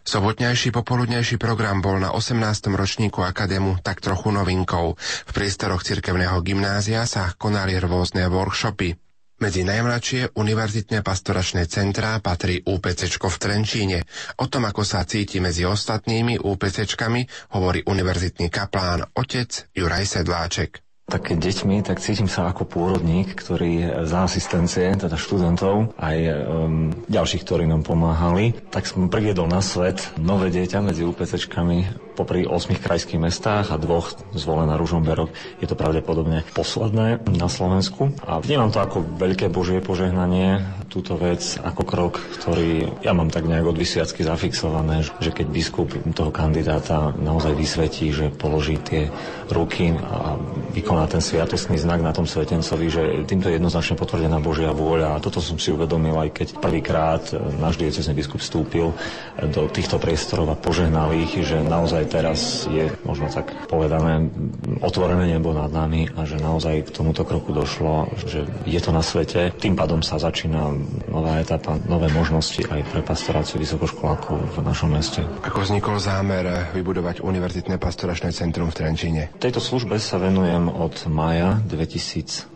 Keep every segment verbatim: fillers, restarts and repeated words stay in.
Sobotnejší popoludnejší program bol na osemnástom ročníku Akadému tak trochu novinkou. V priestoroch cirkevného gymnázia sa konali rôzne workshopy. Medzi najmladšie univerzitné pastoračné centrá patrí UPCčko v Trenčíne. O tom, ako sa cíti medzi ostatnými UPCčkami, hovorí univerzitný kaplán otec Juraj Sedláček. Tak keď deťmi, tak cítim sa ako pôrodník, ktorý za asistencie, teda študentov, aj um, ďalších, ktorí nám pomáhali, tak som priviedol na svet nové dieťa medzi UPCčkami popri ôsmich krajských mestách a dvoch zvolená Ružomberok. Je to pravdepodobne posledné na Slovensku. A vnímam to ako veľké Božie požehnanie, túto vec ako krok, ktorý ja mám tak nejak od vysviacky zafixované, že keď biskup toho kandidáta naozaj vysvetí, že položí tie ruky a vykoná ten sviatostný znak na tom svetencovi, že týmto je jednoznačne potvrdená Božia vôľa. A toto som si uvedomil, aj keď prvýkrát náš diecézny biskup vstúpil do týchto priestorov a požehnal ich, že naozaj teraz je, možno tak povedané, otvorené nebo nad nami a že naozaj k tomuto kroku došlo, že je to na svete. Tým pádom sa začína nová etapa, nové možnosti aj pre pastoráciu vysokoškolákov v našom meste. Ako vznikol zámer vybudovať univerzitné pastoračné centrum v Trenčíne? Tejto službe sa venujem od mája dvetisícosem.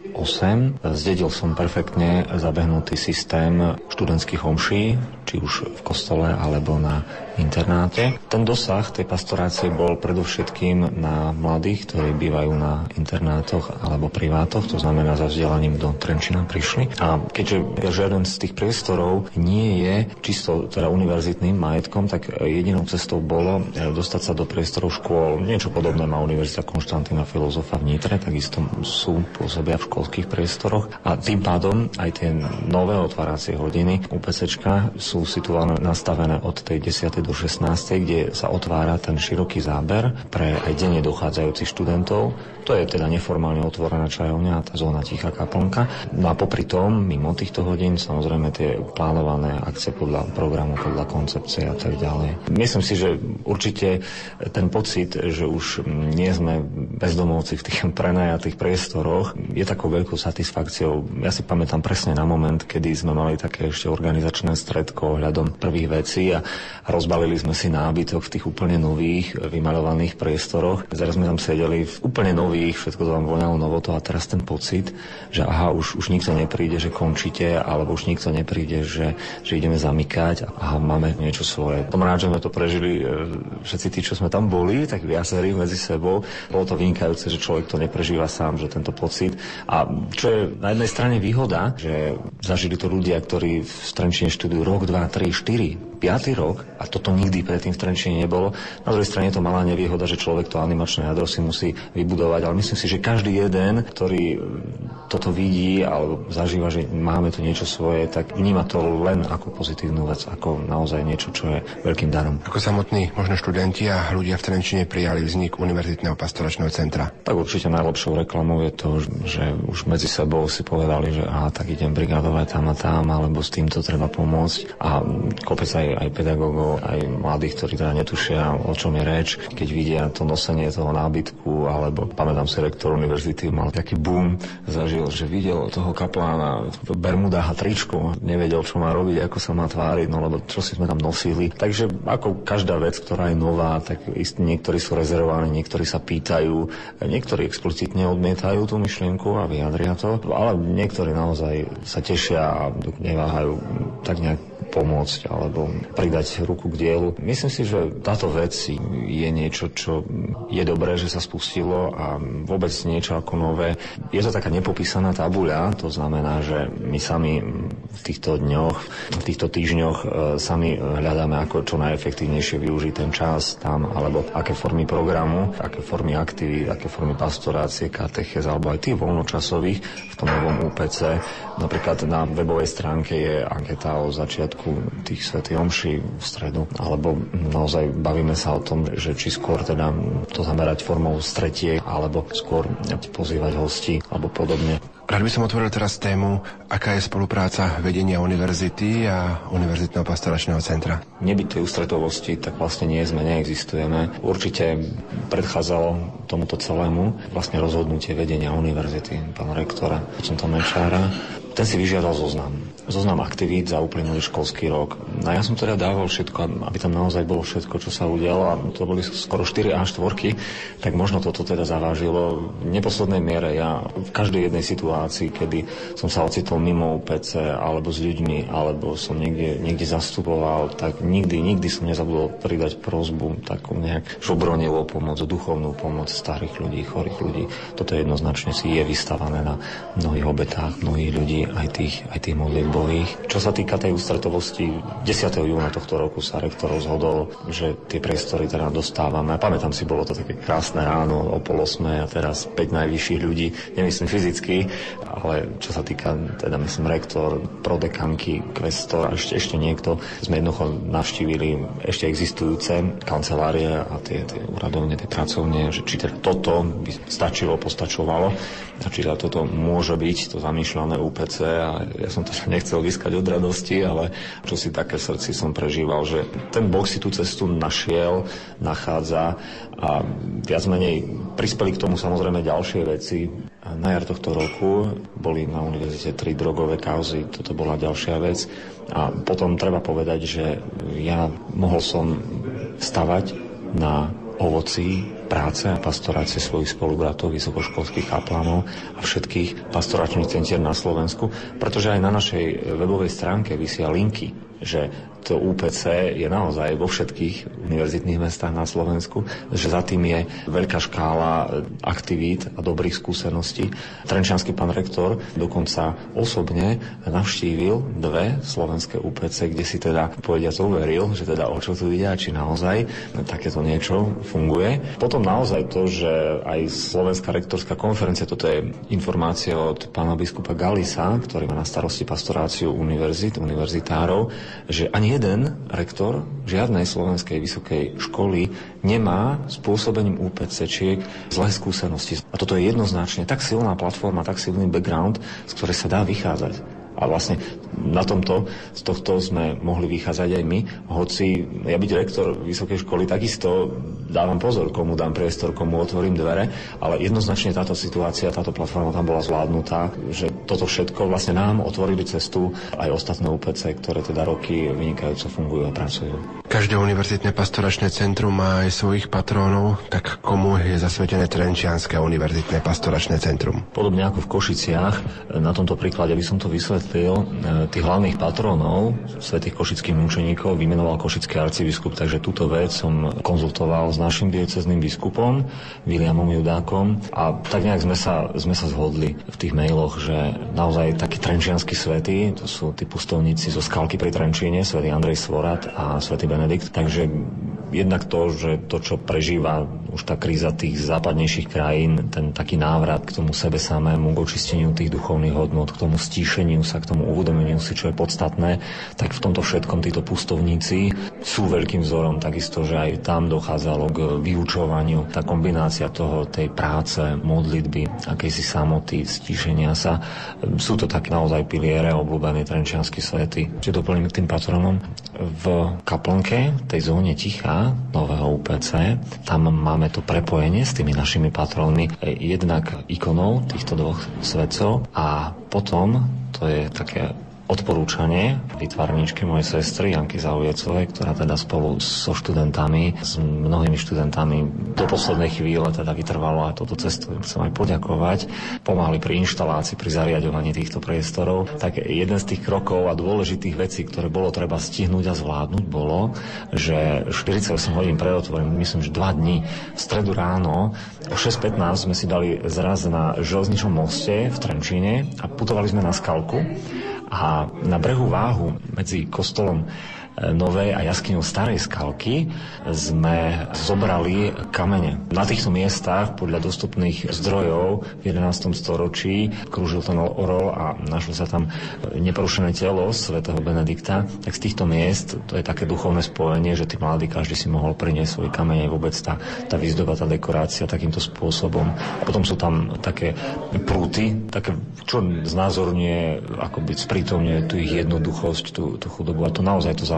Zdedil som perfektne zabehnutý systém študentských homší, či už v kostole alebo na internáte. Ten dosah tej pastorácie bol predovšetkým na mladých, ktorí bývajú na internátoch alebo privátoch, to znamená za vzdelaním do Trenčína prišli. A keďže žiaden z tých priestorov nie je čisto teda univerzitným majetkom, tak jedinou cestou bolo dostať sa do priestorov škôl. Niečo podobné má Univerzita Konštantína Filozofa v Nitre, takisto sú pôsobia v školských priestoroch. A tým pádom aj tie nové otváracie hodiny UPCčka sú situované, nastavené od tej desiatej do šestnástej, kde sa otvára ten široký záber pre aj denne dochádzajúcich študentov. To je teda neformálne otvorená čajovňa, tá zóna tichá kaplnka. No a popri tom, mimo týchto hodín, samozrejme tie plánované akcie podľa programu, podľa koncepcie a tak ďalej. Myslím si, že určite ten pocit, že už nie sme bezdomovci v tých prenajatých priestoroch, je takou veľkou satisfakciou. Ja si pamätám presne na moment, kedy sme mali také ešte organizačné stredko ohľadom prvých vecí a rozbalili sme si nábytok v tých úplne nových, vymaľovaných priestoroch. Zaraz sme tam sedeli v úplne nových, všetko to vám voňalo novoto a teraz ten pocit, že aha, už, už nikto nepríde, že končíte, alebo už nikto nepríde, že, že ideme zamykať a aha, máme niečo svoje. Som rád, že sme to prežili všetci tí, čo sme tam boli, tak viacerí medzi sebou. Bolo to vynikajúce, že človek to neprežíva sám, že tento pocit. A čo je na jednej strane výhoda, že zažili to ľudia, ktorí v Trenčíne študujú rok, dva, tri, štyri, piaty rok a toto nikdy predtým v Trenčíne nebolo. Na druhej strane je to malá nevýhoda, že človek to animačné jadro si musí vybudovať, ale myslím si, že každý jeden, ktorý toto vidí alebo zažíva, že máme tu niečo svoje, tak vníma to len ako pozitívnu vec, ako naozaj niečo, čo je veľkým darom. Ako samotní možno študenti a ľudia v Trenčíne prijali vznik univerzitného pastoračného centra? Tak určite najlepšou reklamou je to, že už medzi sebou si povedali, že aha, tak idem brigádovať tam a tam, alebo s týmto treba pomôcť. A kopec aj, aj pedagógov, aj mladých, ktorí teda netušia, o čom je reč, keď vidia to nosenie toho nábytku, alebo pamätám si, rektor univerzity mal taký boom, zažil, že videl toho kaplána v bermudách a tričku, nevedel, čo má robiť, ako sa má tváriť, no lebo čo si sme tam nosili. Takže ako každá vec, ktorá je nová, tak istí niektorí sú rezervovaní, niektorí sa pýtajú, niektorí explicitne odmietajú tú myšlienku a vyjadria to, ale niektorí naozaj sa tešia a neváhajú tak nejak pomôcť alebo pridať ruku k dielu. Myslím si, že táto vec je niečo, čo je dobré, že sa spustilo a vôbec niečo ako nové. Je to taká nepopísaná tabuľa, to znamená, že my sami v týchto dňoch, v týchto týždňoch sami hľadáme, ako čo najefektívnejšie využiť ten čas tam, alebo aké formy programu, aké formy aktivít, aké formy pastorácie, katechéz, alebo aj tých voľnočasových v tom novom ú pé cé. Napríklad na webovej stránke je anketa o začiatku tých svätých omší v stredu, alebo naozaj bavíme sa o tom, že či skôr teda to zamerať formou stretiek, alebo skôr pozývať hostí, alebo podobne. Rád by som otvoril teraz tému, aká je spolupráca vedenia univerzity a univerzitného pastoračného centra. Nebyť tej ústretovosti, tak vlastne nie sme, neexistujeme. Určite predchádzalo tomuto celému vlastne rozhodnutie vedenia univerzity, pána rektora, docenta Mečára. ten si vyžiadal zoznam. Zoznam aktivít za uplynulý školský rok. A ja som teda dával všetko, aby tam naozaj bolo všetko, čo sa udialo, a to boli skoro štyri á štyri, tak možno toto teda zavážilo. V neposlednej miere ja v každej jednej situácii, kedy som sa ocitol mimo ú pé cé, alebo s ľuďmi, alebo som niekde, niekde zastupoval, tak nikdy, nikdy som nezabudol pridať prosbu, takú nejak žobronevú pomoc, duchovnú pomoc starých ľudí, chorých ľudí. Toto jednoznačne si je vystavané na mnohých obetách, mnohých ľudí, aj tých, aj tých modlitbových. Čo sa týka tej ústretovosti, desiateho júna tohto roku sa rektor rozhodol, že tie priestory teda dostávame. Pamätám si, bolo to také krásne ráno o pol osmej a teraz päť najvyšších ľudí, nemyslím fyzicky, ale čo sa týka, teda myslím, rektor, prodekanky, kvestor a ešte, ešte niekto, sme jednoducho navštívili ešte existujúce kancelárie a tie, tie úradovne, tie pracovne, že či teda toto by stačilo, postačovalo, a či teda toto môže byť to zamýšľané ú pé cé, a ja som to nechcel vyskať od radosti, ale čo si také v srdci som prežíval, že ten Boh si tú cestu našiel, nachádza, a viac menej prispeli k tomu samozrejme ďalšie veci. Na jar tohto roku boli na univerzite tri drogové kauzy, toto bola ďalšia vec. A potom treba povedať, že ja mohol som stavať na ovocí práce a pastorácie svojich spolubratov, vysokoškolských kaplánov a všetkých pastoračných centier na Slovensku, pretože aj na našej webovej stránke vysia linky, že to ú pé cé je naozaj vo všetkých univerzitných mestách na Slovensku, že za tým je veľká škála aktivít a dobrých skúseností. Trenčiansky pán rektor dokonca osobne navštívil dve slovenské ú pé cé, kde si teda povediac overil, že teda o čo tu ide a či naozaj takéto niečo funguje. Potom naozaj to, že aj Slovenská rektorská konferencia, toto je informácia od pána biskupa Galisa, ktorý má na starosti pastoráciu univerzit, univerzitárov, že ani jeden rektor žiadnej slovenskej vysokej školy nemá spôsobením ú pé céčiek zlé skúsenosti. A toto je jednoznačne tak silná platforma, tak silný background, z ktorej sa dá vychádzať. A vlastne na tomto, z tohto sme mohli vychádzať aj my, hoci ja byť rektor vysokej školy takisto dávam pozor, komu dám priestor, komu otvorím dvere, ale jednoznačne táto situácia, táto platforma tam bola zvládnutá, že toto všetko vlastne nám otvorili cestu aj ostatné ú pé cé, ktoré teda roky vynikajúco fungujú a pracujú. Každé univerzitné pastoračné centrum má aj svojich patrónov, tak komu je zasvetené Trenčianske univerzitné pastoračné centrum? Podobne ako v Košiciach, na tomto príklade by som to vysvetlil, tých hlavných patrónov svätých košických mučeníkov vymenoval košický arcibiskup, takže túto vec som konzultoval s našim diecézným biskupom Viliamom Judákom a tak nejak sme sa, sme sa zhodli v tých mailoch, že naozaj takí trenčiansky svätí, to sú tí pustovníci zo Skalky pri Trenčíne, svätý Andrej Svorat a svätý Benedikt, takže jednak to, že to, čo prežíva už tá kríza tých západnejších krajín, ten taký návrat k tomu sebe samému, k očisteniu tých duchovných hodnot, k tomu stíšeniu sa, k tomu uvedomeniu si, čo je podstatné, tak v tomto všetkom títo pustovníci sú veľkým vzorom. Takisto, že aj tam dochádzalo k vyučovaniu. Tá kombinácia toho, tej práce, modlitby, akejsi samoty, stíšenia sa, sú to tak naozaj piliere obľúbení trenčiansky svätí. Čiže doplním k tým patronom. V kaplnke, tej zóne ticha nového ú pé cé, tam máme to prepojenie s tými našimi patrónmi, jednak ikonou týchto dvoch svätcov a potom to je také odporúčanie výtvarníčky mojej sestry Janky Zaujecovej, ktorá teda spolu so študentami, s mnohými študentami do poslednej chvíle teda vytrvalo a toto cestu chcem aj poďakovať. Pomáhali pri inštalácii, pri zariaďovaní týchto priestorov. Tak jeden z tých krokov a dôležitých vecí, ktoré bolo treba stihnúť a zvládnuť, bolo, že štyridsaťosem hodín pred otvorením, myslím, že dva dni v stredu ráno o šesť pätnásť sme si dali zraz na železničnom moste v Trenčíne a putovali sme na Skalku. A na brehu Váhu medzi kostolom Novej a jaskyňou Starej Skalky sme zobrali kamene. Na týchto miestach podľa dostupných zdrojov v jedenástom storočí krúžil ten orol a našlo sa tam neporušené telo svätého Benedikta. Tak z týchto miest, to je také duchovné spojenie, že tí mladí každý si mohol priniesť svoj kamene, vôbec tá, tá výzdoba, tá dekorácia takýmto spôsobom. A potom sú tam také prúty, také, čo znázorňuje, akoby sprítomňuje tú ich jednoduchosť, tú, tú chudobu. A to naozaj to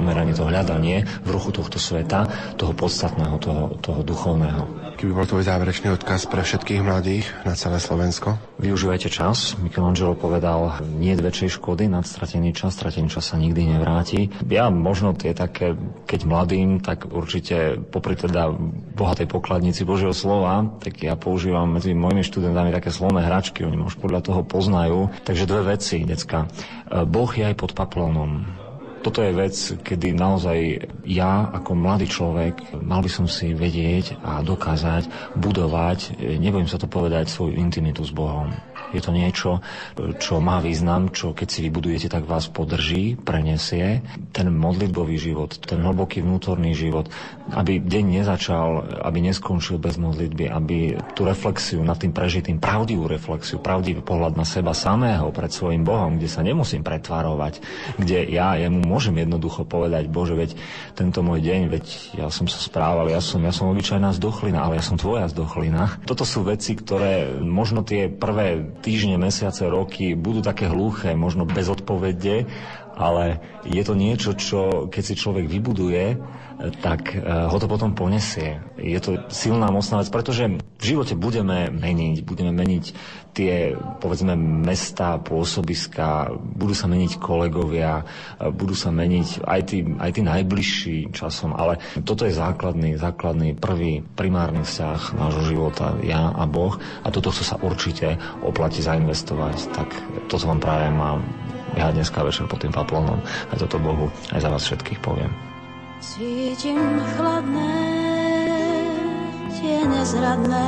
zameranie, to hľadanie v ruchu tohto sveta, toho podstatného, toho, toho duchovného. Keby bol tvoj záverečný odkaz pre všetkých mladých na celé Slovensko? Využívajte čas. Michelangelo povedal, nie je väčšej škody nad stratený čas, stratený čas sa nikdy nevráti. Ja možno tie také, keď mladým, tak určite popri teda bohatej pokladnici Božieho slova, tak ja používam medzi mojimi študentami také slovné hračky, oni už podľa toho poznajú. Takže dve veci, decka. Boh je aj pod paplónom. Toto je vec, kedy naozaj ja ako mladý človek mal by som si vedieť a dokázať budovať, nebojím sa to povedať, svoju intimitu s Bohom. Je to niečo, čo má význam, čo keď si vybudujete, tak vás podrží, prenesie. Ten modlitbový život, ten hlboký vnútorný život, aby deň nezačal, aby neskončil bez modlitby, aby tú reflexiu nad tým prežitým, pravdivú reflexiu, pravdivý pohľad na seba samého pred svojím Bohom, kde sa nemusím pretvarovať, kde ja jemu môžem jednoducho povedať, Bože, veď tento môj deň, veď ja som sa správal, ja som, ja som obyčajná zdochlina, ale ja som tvoja zdochlina. Toto sú veci, ktoré možno tie prvé týždne, mesiace, roky budú také hluché, možno bez odpovede, ale je to niečo, čo keď si človek vybuduje, tak ho to potom ponesie. Je to silná, mocná vec, pretože v živote budeme meniť, budeme meniť tie, povedzme, mestá, pôsobiska, budú sa meniť kolegovia, budú sa meniť aj tí, aj tí najbližší časom, ale toto je základný, základný, prvý, primárny vzťah nášho života, ja a Boh, a toto sa určite oplatí zainvestovať, tak toto vám prajem a ja dneska večer pod tým paplónom aj toto Bohu, aj za vás všetkých poviem. Cítim chladné, tie nezradné,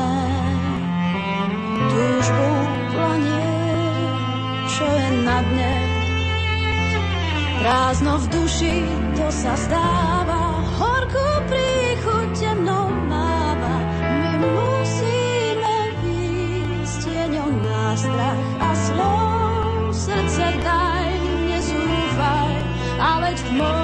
túžbu planie, čo je na dne. Prázdno v duši, to sa zdáva, horkú príchuť temnou máva. My musíme výjsť tieňom na strach a slov. Srdce daj, nezúfaj, a veď v moj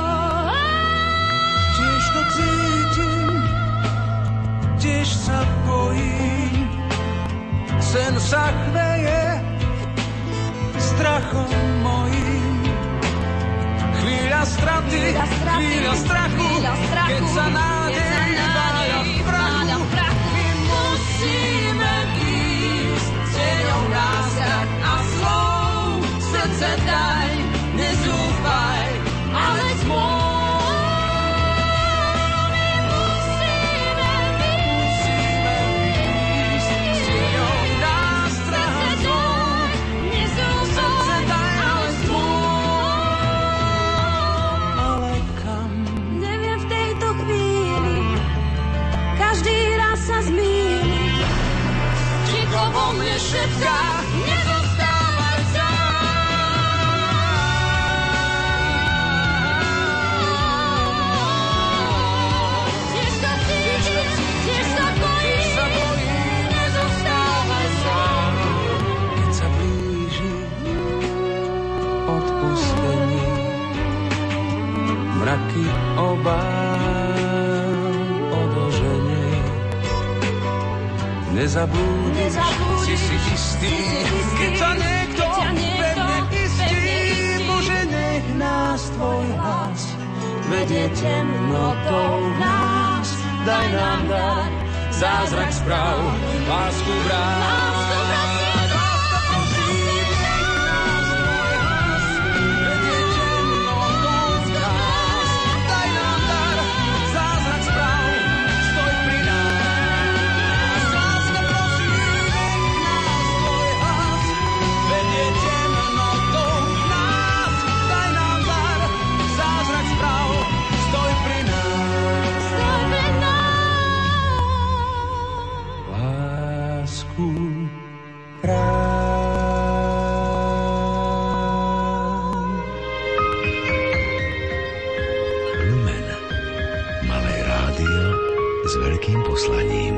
tiež sa bojím, sen sa chveje strachom mojím. Chvíľa straty, chvíľa strachu, keď sa nádej váľa v prachu. My musíme ísť tieňou nástrach a slov. Srdce daj, nezúfaj, ale môj. Vo mne šepká, nezostávaj sám. Tiež sa cítim, tiež sa bojím, nezostávaj sám. Keď sa blíži odpustenie, mraky obáv odoženie. Nezabúdiš, si si istý, keď sa niekto pevne istí, Bože, nech nás tvoj hlas vedie temnotou nás. Daj nám dar, zázrak správ, lásku vrát. Lumen. Malé rádio s veľkým poslaním.